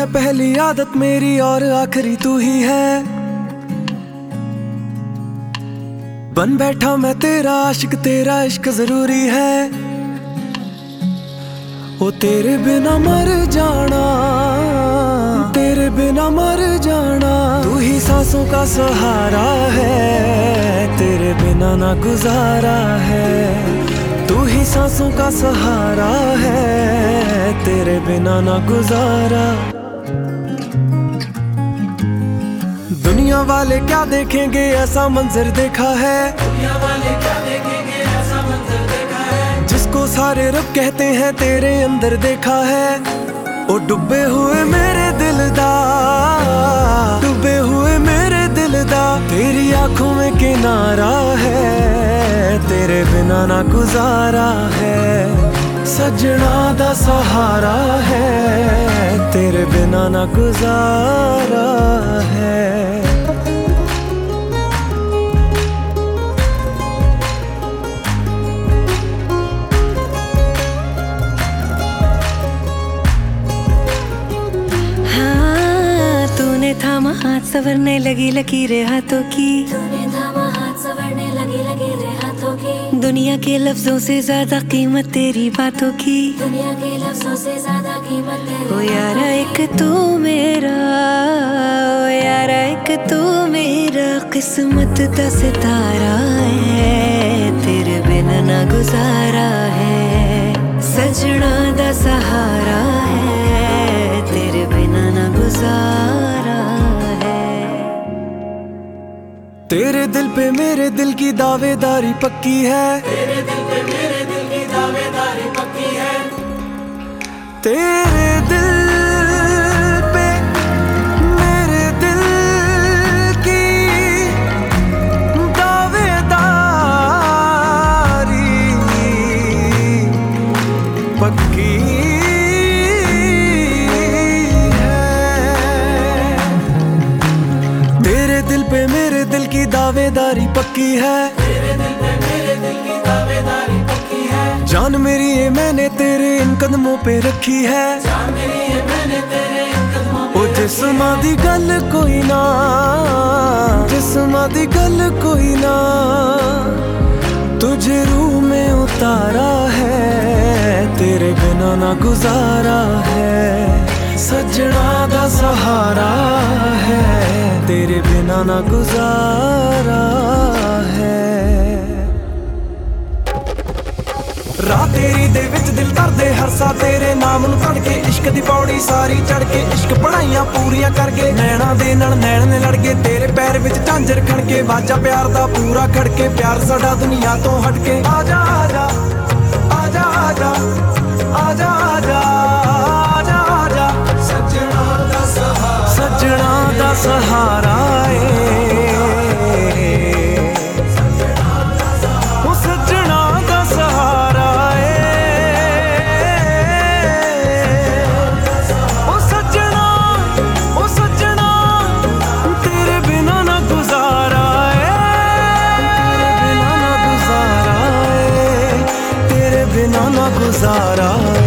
पहली आदत मेरी और आखिरी तू ही है। बन बैठा मैं तेरा आशिक, तेरा इश्क जरूरी है। ओ तेरे बिना मर जाना, तेरे बिना मर जाना। तू ही सांसों का सहारा है, तेरे बिना ना गुजारा है। तू ही सांसों का सहारा है, तेरे बिना ना गुजारा। दुनिया वाले क्या देखेंगे ऐसा मंजर देखा है। दुनिया वाले क्या देखेंगे ऐसा मंजर देखा है। जिसको सारे रब कहते हैं तेरे अंदर देखा है। ओ डूबे हुए मेरे दिल दा, डूबे हुए मेरे दिल दा। तेरी आंखों में किनारा है, तेरे बिना ना गुजारा है। सजना दा सहारा है, तेरे बिना ना गुजारा है। थामा हाथ संवरने लगी लकीरें हाथों की। तूने थामा हाथ संवरने लगी लकीरें हाथों की। दुनिया के लफ्जों से ज्यादा कीमत तेरी बातों की। दुनिया के लफ्जों से ज्यादा कीमत तेरी। ओ यारा एक तू मेरा, ओ यारा एक तू मेरा किस्मत का सितारा है, तेरे बिना ना गुजारा है। सजना दा सहारा है, तेरे बिना ना गुजारा है। तेरे दिल पे मेरे दिल की दावेदारी पक्की है। तेरे दिल पे मेरे दिल की दावेदारी पक्की है। तेरे दिल पे मेरे दिल की दावेदारी पक्की की दावेदारी पक्की है। तेरे दिल पे मेरे दिल की दावेदारी पक्की है। जान मेरी ये मैंने तेरे इन कदमों पे रखी है। जान मेरी ये मैंने तेरे इन कदमों पे। ओ जिस्मां दी गल कोई ना, जिस्मां दी गल कोई ना। तुझे रूह में उतारा है, तेरे बिना ना गुजारा है। सजना दा सहारा है, तेरे बिना ना गुजारा है। राह तेरी दे विच दिल करदे हर सा तेरे नाम नूं पढ़ के। इश्क दी पौड़ी सारी चढ़ के, इश्क पढ़ाइयां पूरियां करके। नैना दे नाल नैन ने लड़ के, तेरे पैर विच झांजर खड़के। वाजा प्यार दा पूरा खड़के, प्यार साडा दुनिया तो हटके। आजा आजा आजा आजा आजा आजा आजा आजा। सजना दा सहारा, सजना दा सहारा गुजारा।